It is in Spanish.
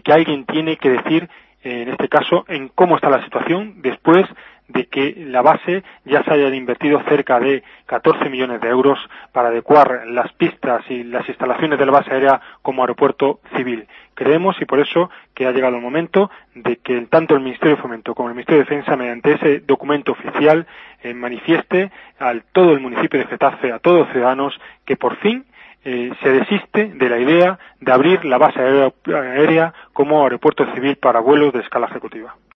y que alguien tiene que decir, en este caso, en cómo está la situación después de que la base ya se hayan invertido cerca de 14 millones de euros para adecuar las pistas y las instalaciones de la base aérea como aeropuerto civil. Creemos, y por eso, que ha llegado el momento de que tanto el Ministerio de Fomento como el Ministerio de Defensa, mediante ese documento oficial, manifieste a todo el municipio de Getafe, a todos los ciudadanos, que por fin se desiste de la idea de abrir la base aérea como aeropuerto civil para vuelos de escala ejecutiva.